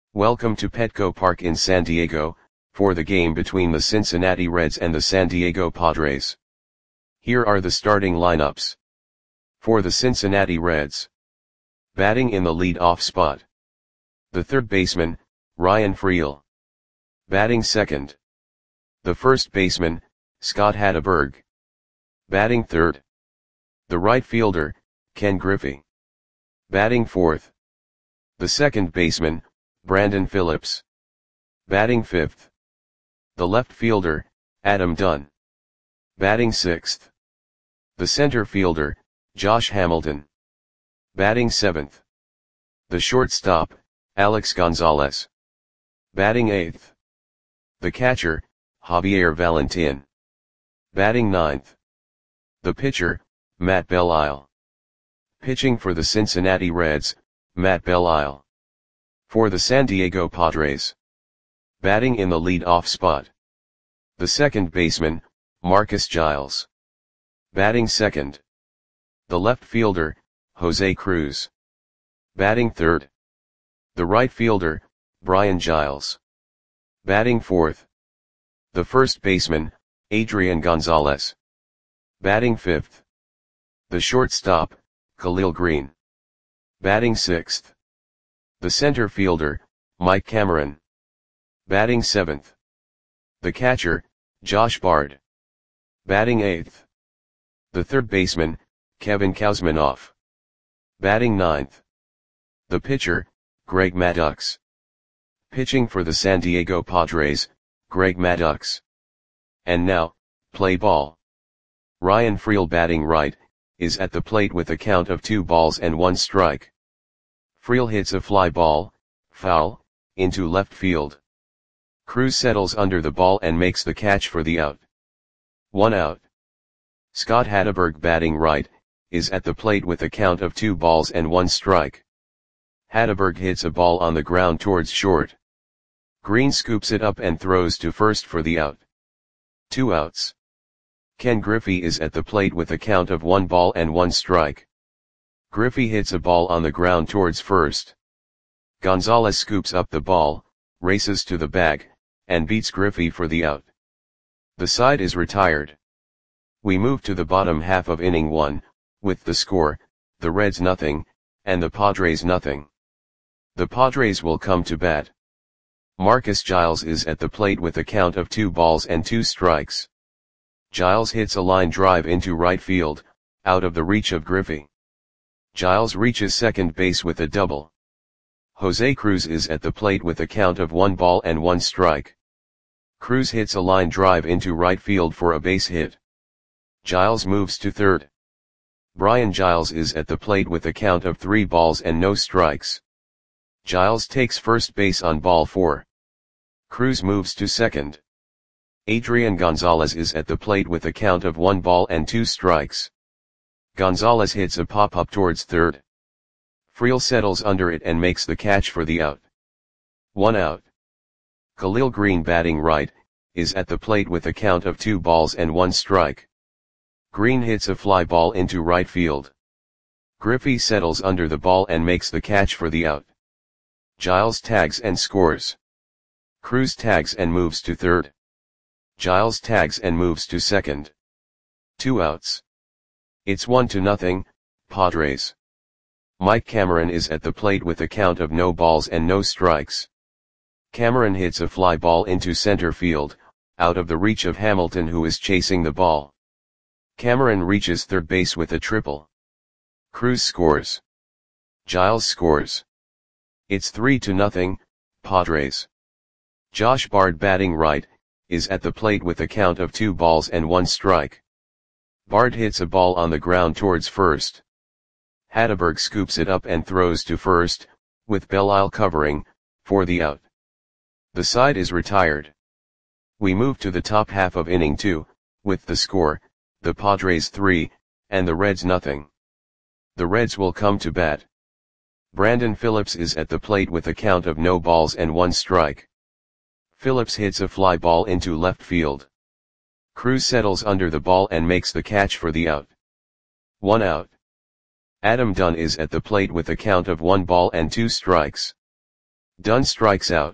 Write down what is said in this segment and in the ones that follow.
Welcome to Petco Park in San Diego, for the game between the Cincinnati Reds and the San Diego Padres. Here are the starting lineups. For the Cincinnati Reds. Batting in the lead-off spot. The third baseman, Ryan Freel. Batting second. The first baseman, Scott Hatteberg. Batting third. The right fielder, Ken Griffey. Batting fourth. The second baseman, Brandon Phillips. Batting fifth. The left fielder, Adam Dunn. Batting sixth. The center fielder, Josh Hamilton. Batting seventh. The shortstop, Alex Gonzalez. Batting eighth. The catcher, Javier Valentin. Batting ninth. The pitcher, Matt Belisle. Pitching for the Cincinnati Reds, Matt Belisle. For the San Diego Padres. Batting in the lead-off spot. The second baseman, Marcus Giles. Batting second. The left fielder, Jose Cruz. Batting third. The right fielder, Brian Giles. Batting fourth. The first baseman, Adrian Gonzalez. Batting fifth. The shortstop, Khalil Green. Batting sixth. The center fielder, Mike Cameron. Batting seventh. The catcher, Josh Bard. Batting eighth. The third baseman, Kevin Kouzmanoff. Batting ninth. The pitcher, Greg Maddux. Pitching for the San Diego Padres, Greg Maddux. And now, play ball. Ryan Freel batting right, is at the plate with a count of 2-1 strike. Freel hits a fly ball, foul, into left field. Cruz settles under the ball and makes the catch for the out. 1 out. Scott Hatteberg batting right, is at the plate with a count of 2-1 strike. Hatteberg hits a ball on the ground towards short. Green scoops it up and throws to first for the out. 2 outs. Ken Griffey is at the plate with a count of 1-1 strike. Griffey hits a ball on the ground towards first. Gonzalez scoops up the ball, races to the bag, and beats Griffey for the out. The side is retired. We move to the bottom half of inning 1, with the score, the Reds nothing, and the Padres nothing. The Padres will come to bat. Marcus Giles is at the plate with a count of 2-2 strikes. Giles hits a line drive into right field, out of the reach of Griffey. Giles reaches second base with a double. Jose Cruz is at the plate with a count of 1-1 strike. Cruz hits a line drive into right field for a base hit. Giles moves to third. Brian Giles is at the plate with a count of 3-0 strikes. Giles takes first base on ball 4. Cruz moves to second. Adrian Gonzalez is at the plate with a count of 1-2 strikes. Gonzalez hits a pop-up towards third. Freel settles under it and makes the catch for the out. 1 out. Khalil Green batting right, is at the plate with a count of 2-1 strike. Green hits a fly ball into right field. Griffey settles under the ball and makes the catch for the out. Giles tags and scores. Cruz tags and moves to third. Giles tags and moves to second. 2 outs. It's 1-0, Padres. Mike Cameron is at the plate with a count of no balls and no strikes. Cameron hits a fly ball into center field, out of the reach of Hamilton who is chasing the ball. Cameron reaches third base with a triple. Cruz scores. Giles scores. It's 3-0, Padres. Josh Bard batting right, is at the plate with a count of 2-1 strike. Bard hits a ball on the ground towards first. Hatteberg scoops it up and throws to first, with Belisle covering, for the out. The side is retired. We move to the top half of inning 2, with the score, the Padres 3, and the Reds nothing. The Reds will come to bat. Brandon Phillips is at the plate with a count of no balls and 1 strike. Phillips hits a fly ball into left field. Cruz settles under the ball and makes the catch for the out. 1 out. Adam Dunn is at the plate with a count of 1-2 strikes. Dunn strikes out.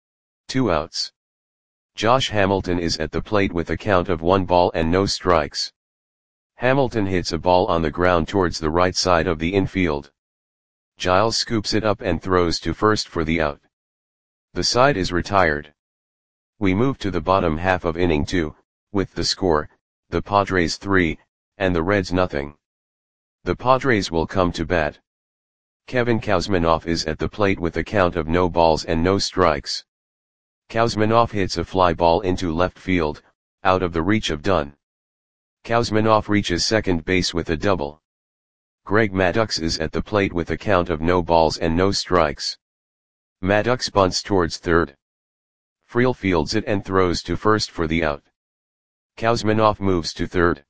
2 outs. Josh Hamilton is at the plate with a count of 1 ball and no strikes. Hamilton hits a ball on the ground towards the right side of the infield. Giles scoops it up and throws to first for the out. The side is retired. We move to the bottom half of inning 2, with the score, the Padres 3, and the Reds nothing. The Padres will come to bat. Kevin Kouzmanoff is at the plate with a count of no balls and no strikes. Kouzmanoff hits a fly ball into left field, out of the reach of Dunn. Kouzmanoff reaches second base with a double. Greg Maddux is at the plate with a count of no balls and no strikes. Maddux bunts towards third. Friel fields it and throws to first for the out. Kouzmanoff moves to third.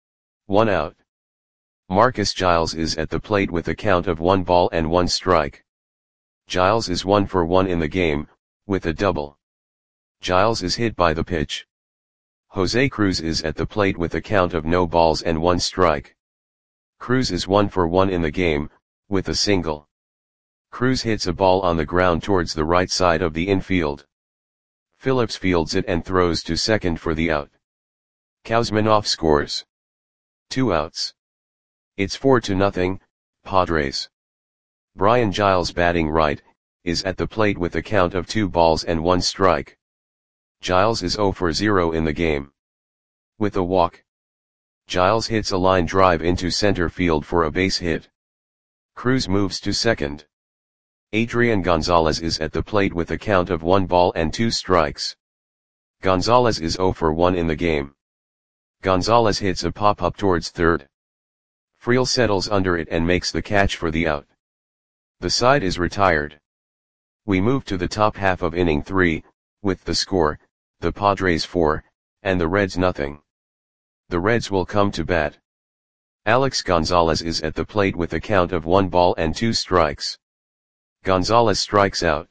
1 out. Marcus Giles is at the plate with a count of 1 ball and 1 strike. Giles is 1 for 1 in the game, with a double. Giles is hit by the pitch. Jose Cruz is at the plate with a count of no balls and 1 strike. Cruz is 1 for 1 in the game, with a single. Cruz hits a ball on the ground towards the right side of the infield. Phillips fields it and throws to second for the out. Kouzmanoff scores. 2 outs. It's 4-0, Padres. Brian Giles batting right, is at the plate with a count of 2 balls and 1 strike. Giles is 0 for 0 in the game. With a walk. Giles hits a line drive into center field for a base hit. Cruz moves to second. Adrian Gonzalez is at the plate with a count of 1 ball and 2 strikes. Gonzalez is 0 for 1 in the game. Gonzalez hits a pop-up towards third. Friel settles under it and makes the catch for the out. The side is retired. We move to the top half of inning 3, with the score, the Padres 4, and the Reds nothing. The Reds will come to bat. Alex Gonzalez is at the plate with a count of 1 ball and 2 strikes. Gonzalez strikes out.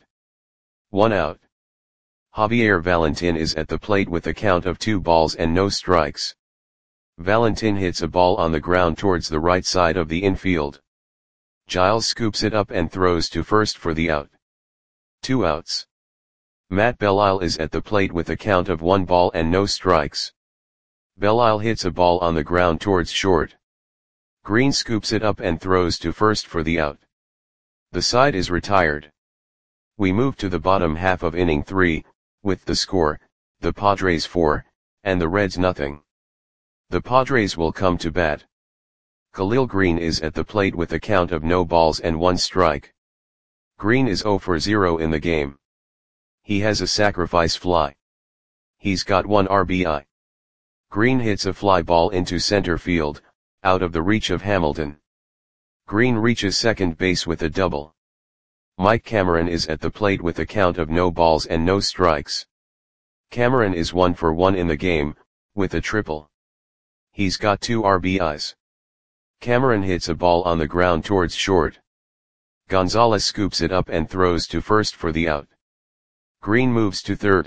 1 out. Javier Valentin is at the plate with a count of 2 balls and no strikes. Valentin hits a ball on the ground towards the right side of the infield. Giles scoops it up and throws to first for the out. 2 outs. Matt Belisle is at the plate with a count of 1 ball and no strikes. Belisle hits a ball on the ground towards short. Green scoops it up and throws to first for the out. The side is retired. We move to the bottom half of inning 3, with the score, the Padres 4, and the Reds nothing. The Padres will come to bat. Khalil Green is at the plate with a count of no balls and 1 strike. Green is 0 for 0 in the game. He has a sacrifice fly. He's got 1 RBI. Green hits a fly ball into center field, out of the reach of Hamilton. Green reaches second base with a double. Mike Cameron is at the plate with a count of no balls and no strikes. Cameron is 1 for 1 in the game, with a triple. He's got 2 RBIs. Cameron hits a ball on the ground towards short. Gonzalez scoops it up and throws to first for the out. Green moves to third.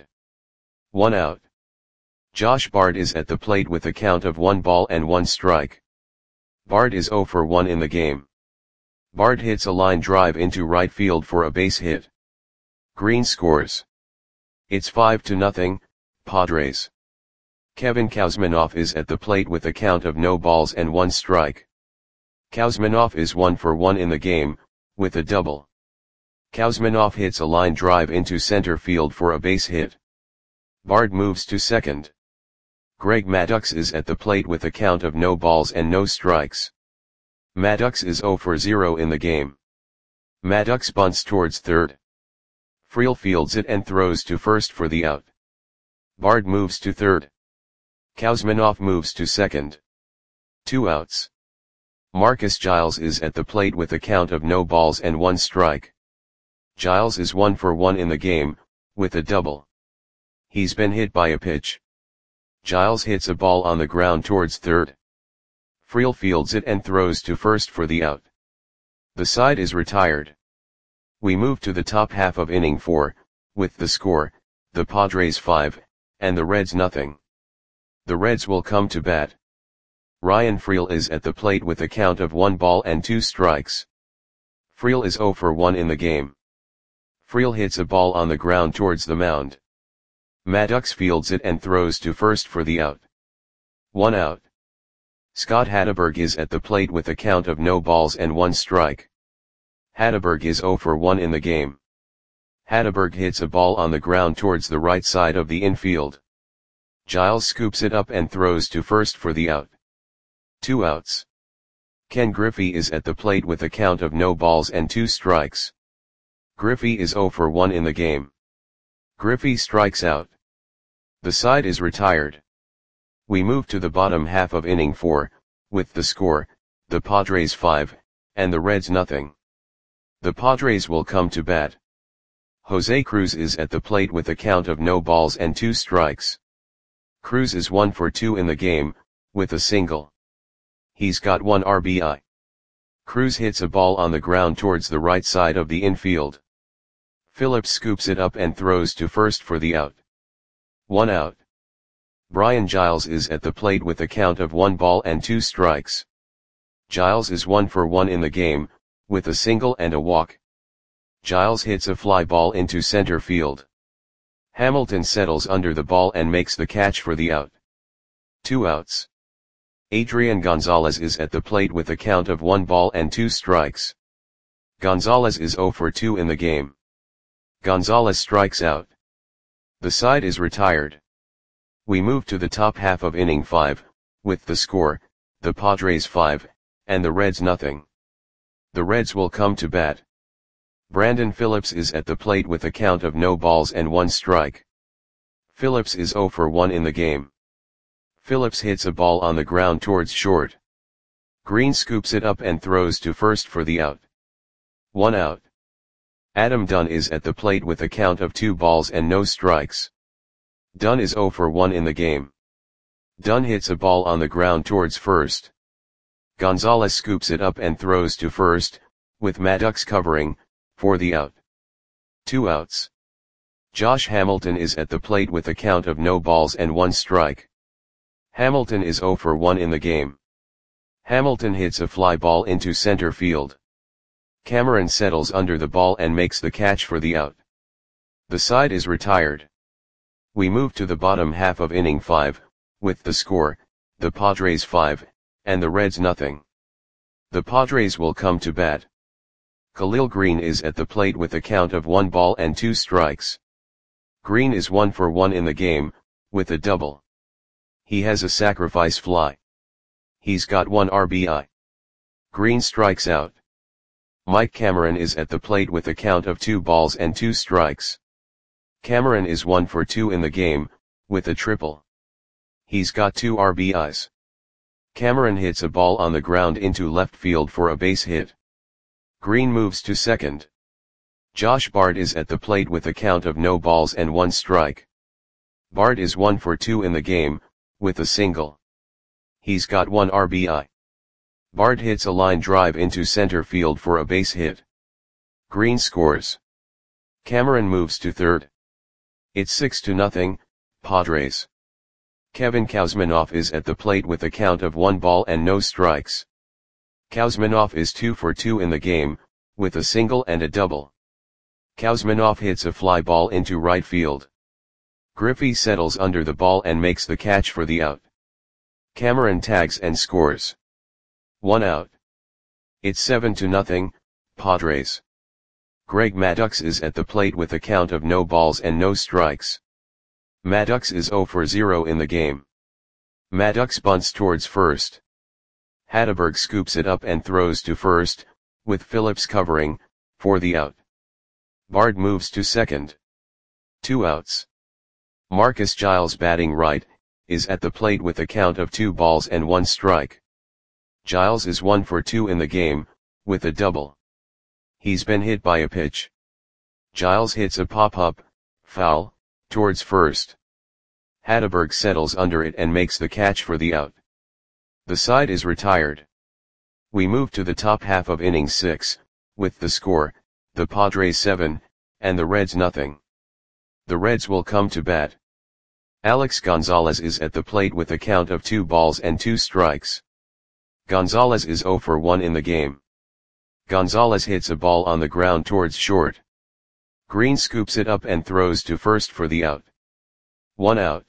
1 out. Josh Bard is at the plate with a count of 1 ball and 1 strike. Bard is 0 for 1 in the game. Bard hits a line drive into right field for a base hit. Green scores. It's 5-0, Padres. Kevin Kouzmanoff is at the plate with a count of no balls and 1 strike. Kouzmanoff is 1 for 1 in the game, with a double. Kouzmanoff hits a line drive into center field for a base hit. Bard moves to second. Greg Maddux is at the plate with a count of no balls and no strikes. Maddux is 0 for 0 in the game. Maddux bunts towards third. Friel fields it and throws to first for the out. Bard moves to third. Kouzmanoff moves to second. 2 outs. Marcus Giles is at the plate with a count of no balls and 1 strike. Giles is 1 for 1 in the game, with a double. He's been hit by a pitch. Giles hits a ball on the ground towards third. Friel fields it and throws to first for the out. The side is retired. We move to the top half of inning 4, with the score, the Padres 5, and the Reds nothing. The Reds will come to bat. Ryan Friel is at the plate with a count of 1 ball and 2 strikes. Friel is 0 for 1 in the game. Friel hits a ball on the ground towards the mound. Maddox fields it and throws to first for the out. 1 out. Scott Hatteberg is at the plate with a count of no balls and 1 strike. Hatteberg is 0 for 1 in the game. Hatteberg hits a ball on the ground towards the right side of the infield. Giles scoops it up and throws to first for the out. 2 outs. Ken Griffey is at the plate with a count of no balls and 2 strikes. Griffey is 0 for 1 in the game. Griffey strikes out. The side is retired. We move to the bottom half of inning 4, with the score, the Padres 5, and the Reds nothing. The Padres will come to bat. Jose Cruz is at the plate with a count of no balls and 2 strikes. Cruz is 1 for 2 in the game, with a single. He's got 1 RBI. Cruz hits a ball on the ground towards the right side of the infield. Phillips scoops it up and throws to first for the out. 1 out. Brian Giles is at the plate with a count of 1 ball and 2 strikes. Giles is 1 for 1 in the game, with a single and a walk. Giles hits a fly ball into center field. Hamilton settles under the ball and makes the catch for the out. 2 outs. Adrian Gonzalez is at the plate with a count of 1 ball and 2 strikes. Gonzalez is 0 for 2 in the game. Gonzalez strikes out. The side is retired. We move to the top half of inning 5, with the score, the Padres 5, and the Reds nothing. The Reds will come to bat. Brandon Phillips is at the plate with a count of no balls and 1 strike. Phillips is 0 for 1 in the game. Phillips hits a ball on the ground towards short. Green scoops it up and throws to first for the out. 1 out. Adam Dunn is at the plate with a count of 2 balls and no strikes. Dunn is 0 for 1 in the game. Dunn hits a ball on the ground towards first. Gonzalez scoops it up and throws to first, with Maddox covering, for the out. 2 outs. Josh Hamilton is at the plate with a count of no balls and 1 strike. Hamilton is 0 for 1 in the game. Hamilton hits a fly ball into center field. Cameron settles under the ball and makes the catch for the out. The side is retired. We move to the bottom half of inning 5, with the score, the Padres 5, and the Reds nothing. The Padres will come to bat. Khalil Green is at the plate with a count of 1 ball and 2 strikes. Green is 1 for 1 in the game, with a double. He has a sacrifice fly. He's got 1 RBI. Green strikes out. Mike Cameron is at the plate with a count of 2 balls and 2 strikes. Cameron is 1 for 2 in the game, with a triple. He's got 2 RBIs. Cameron hits a ball on the ground into left field for a base hit. Green moves to second. Josh Bard is at the plate with a count of no balls and 1 strike. Bard is 1 for 2 in the game, with a single. He's got 1 RBI. Bard hits a line drive into center field for a base hit. Green scores. Cameron moves to third. It's 6-0, Padres. Kevin Kuzminoff is at the plate with a count of 1 ball and no strikes. Kuzminoff is 2 for 2 in the game, with a single and a double. Kuzminoff hits a fly ball into right field. Griffey settles under the ball and makes the catch for the out. Cameron tags and scores. 1 out. It's 7-0, Padres. Greg Maddux is at the plate with a count of no balls and no strikes. Maddux is 0 for 0 in the game. Maddux bunts towards first. Hatteberg scoops it up and throws to first, with Phillips covering, for the out. Bard moves to second. 2 outs. Marcus Giles batting right, is at the plate with a count of 2 balls and 1 strike. Giles is 1 for 2 in the game, with a double. He's been hit by a pitch. Giles hits a pop-up, foul, towards first. Hatteberg settles under it and makes the catch for the out. The side is retired. We move to the top half of inning 6, with the score, the Padres 7, and the Reds nothing. The Reds will come to bat. Alex Gonzalez is at the plate with a count of 2 balls and 2 strikes. Gonzalez is 0 for 1 in the game. Gonzalez hits a ball on the ground towards short. Green scoops it up and throws to first for the out. 1 out.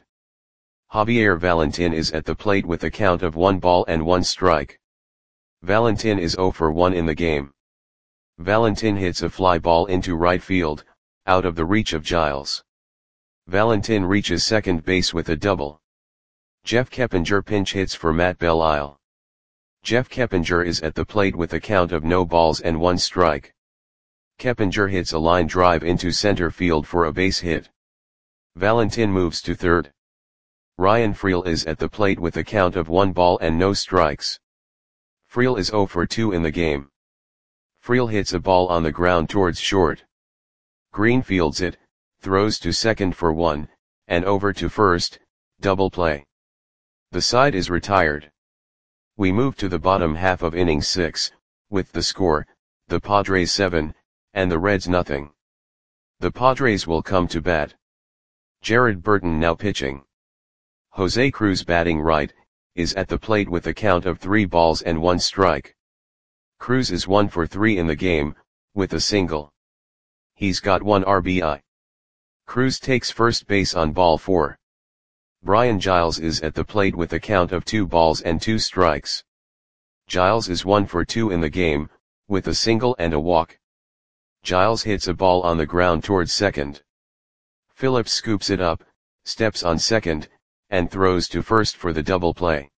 Javier Valentin is at the plate with a count of 1 ball and 1 strike. Valentin is 0 for 1 in the game. Valentin hits a fly ball into right field, out of the reach of Giles. Valentin reaches second base with a double. Jeff Keppinger pinch hits for Matt Belisle. Jeff Keppinger is at the plate with a count of no balls and 1 strike. Keppinger hits a line drive into center field for a base hit. Valentin moves to third. Ryan Freel is at the plate with a count of 1 ball and no strikes. Freel is 0 for 2 in the game. Freel hits a ball on the ground towards short. Green fields it, throws to second for 1, and over to first, double play. The side is retired. We move to the bottom half of inning 6, with the score, the Padres 7, and the Reds nothing. The Padres will come to bat. Jared Burton now pitching. Jose Cruz batting right, is at the plate with a count of 3 balls and 1 strike. Cruz is 1 for 3 in the game, with a single. He's got 1 RBI. Cruz takes first base on ball 4. Brian Giles is at the plate with a count of 2 balls and 2 strikes. Giles is 1 for 2 in the game, with a single and a walk. Giles hits a ball on the ground towards second. Phillips scoops it up, steps on second, and throws to first for the double play.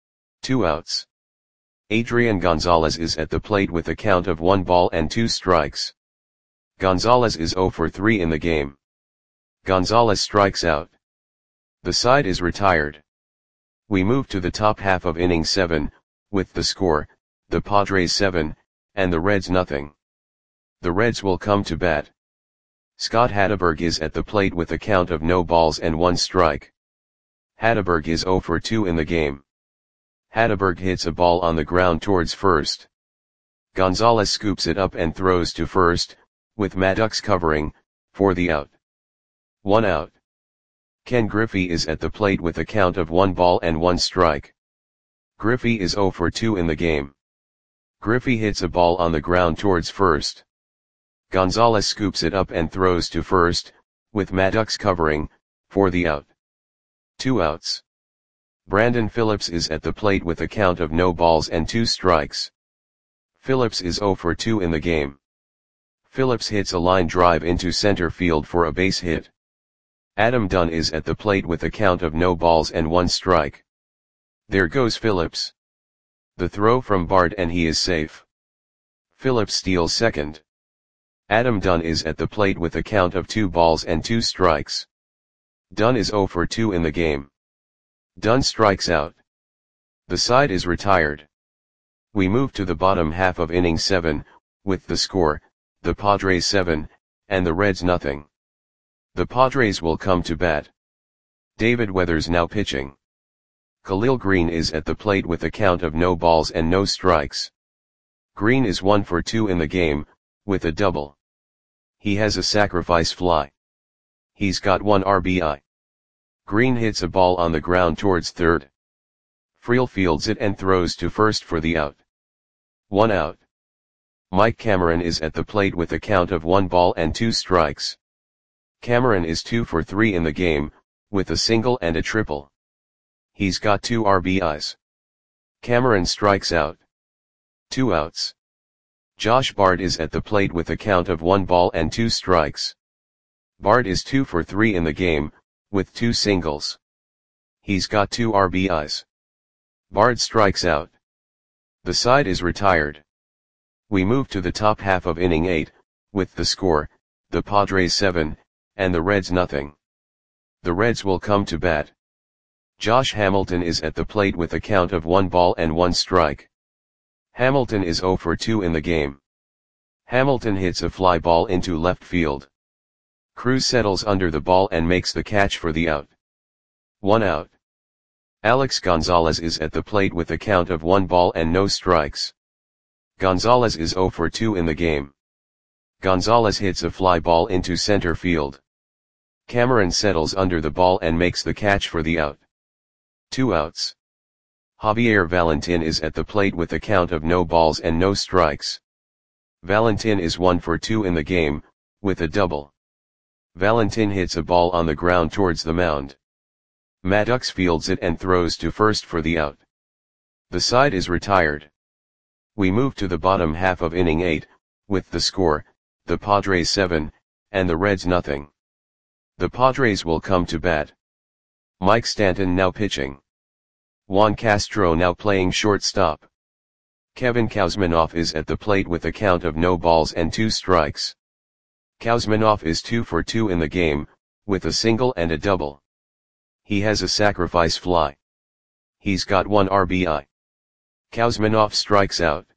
2 outs. Adrian Gonzalez is at the plate with a count of 1 ball and 2 strikes. Gonzalez is 0 for 3 in the game. Gonzalez strikes out. The side is retired. We move to the top half of inning 7, with the score, the Padres 7, and the Reds nothing. The Reds will come to bat. Scott Hatteberg is at the plate with a count of no balls and 1 strike. Hatteberg is 0 for 2 in the game. Hatteberg hits a ball on the ground towards first. Gonzalez scoops it up and throws to first, with Maddox covering, for the out. 1 out. Ken Griffey is at the plate with a count of 1 ball and 1 strike. Griffey is 0 for 2 in the game. Griffey hits a ball on the ground towards first. Gonzalez scoops it up and throws to first, with Maddox covering, for the out. 2 outs. Brandon Phillips is at the plate with a count of no balls and 2 strikes. Phillips is 0 for 2 in the game. Phillips hits a line drive into center field for a base hit. Adam Dunn is at the plate with a count of no balls and 1 strike. There goes Phillips. The throw from Bard and he is safe. Phillips steals second. Adam Dunn is at the plate with a count of 2 balls and 2 strikes. Dunn is 0 for 2 in the game. Dunn strikes out. The side is retired. We move to the bottom half of inning 7, with the score, the Padres 7, and the Reds nothing. The Padres will come to bat. David Weathers now pitching. Khalil Green is at the plate with a count of no balls and no strikes. Green is 1 for 2 in the game, with a double. He has a sacrifice fly. He's got 1 RBI. Green hits a ball on the ground towards third. Freel fields it and throws to first for the out. 1 out. Mike Cameron is at the plate with a count of 1 ball and 2 strikes. Cameron is 2 for 3 in the game, with a single and a triple. He's got 2 RBIs. Cameron strikes out. 2 outs. Josh Bard is at the plate with a count of 1 ball and 2 strikes. Bard is 2 for 3 in the game, with 2 singles. He's got 2 RBIs. Bard strikes out. The side is retired. We move to the top half of inning 8, with the score, the Padres 7, and the Reds nothing. The Reds will come to bat. Josh Hamilton is at the plate with a count of 1 ball and 1 strike. Hamilton is 0 for 2 in the game. Hamilton hits a fly ball into left field. Cruz settles under the ball and makes the catch for the out. 1 out. Alex Gonzalez is at the plate with a count of 1 ball and no strikes. Gonzalez is 0 for 2 in the game. Gonzalez hits a fly ball into center field. Cameron settles under the ball and makes the catch for the out. 2 outs. Javier Valentin is at the plate with a count of no balls and no strikes. Valentin is 1 for 2 in the game, with a double. Valentin hits a ball on the ground towards the mound. Maddox fields it and throws to first for the out. The side is retired. We move to the bottom half of inning 8, with the score, the Padres 7, and the Reds nothing. The Padres will come to bat. Mike Stanton now pitching. Juan Castro now playing shortstop. Kevin Kouzmanoff is at the plate with a count of no balls and 2 strikes. Kouzmanoff is 2 for 2 in the game, with a single and a double. He has a sacrifice fly. He's got 1 RBI. Kouzmanoff strikes out.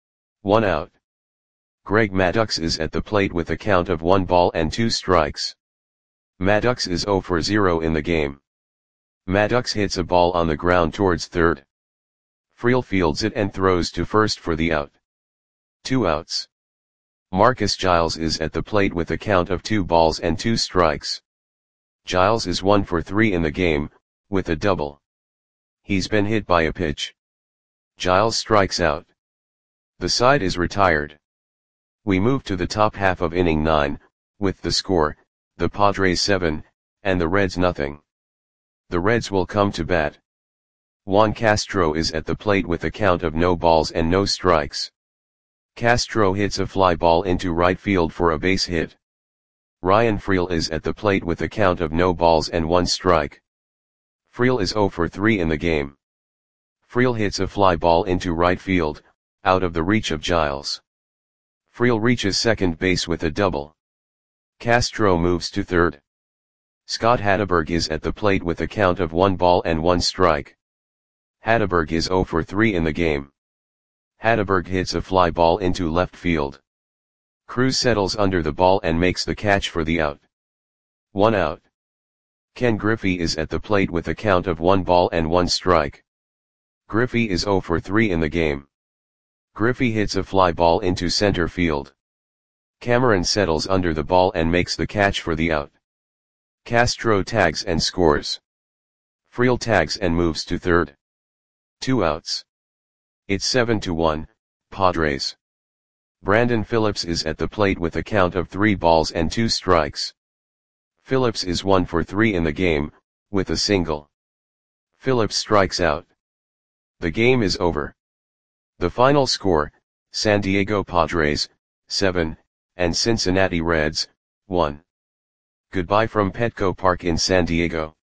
1 out. Greg Maddux is at the plate with a count of 1 ball and 2 strikes. Maddux is 0 for 0 in the game. Maddux hits a ball on the ground towards third. Friel fields it and throws to first for the out. 2 outs. Marcus Giles is at the plate with a count of 2 balls and 2 strikes. Giles is 1 for 3 in the game, with a double. He's been hit by a pitch. Giles strikes out. The side is retired. We move to the top half of inning 9, with the score, the Padres 7, and the Reds nothing. The Reds will come to bat. Juan Castro is at the plate with a count of no balls and no strikes. Castro hits a fly ball into right field for a base hit. Ryan Friel is at the plate with a count of no balls and 1 strike. Friel is 0 for 3 in the game. Friel hits a fly ball into right field, out of the reach of Giles. Friel reaches second base with a double. Castro moves to third. Scott Hatteberg is at the plate with a count of 1 ball and 1 strike. Hatteberg is 0 for 3 in the game. Hatteberg hits a fly ball into left field. Cruz settles under the ball and makes the catch for the out. 1 out. Ken Griffey is at the plate with a count of 1 ball and 1 strike. Griffey is 0 for 3 in the game. Griffey hits a fly ball into center field. Cameron settles under the ball and makes the catch for the out. Castro tags and scores. Friel tags and moves to third. 2 outs. It's 7-1, Padres. Brandon Phillips is at the plate with a count of 3 balls and 2 strikes. Phillips is 1 for 3 in the game, with a single. Phillips strikes out. The game is over. The final score, San Diego Padres, 7, and Cincinnati Reds, 1. Goodbye from Petco Park in San Diego.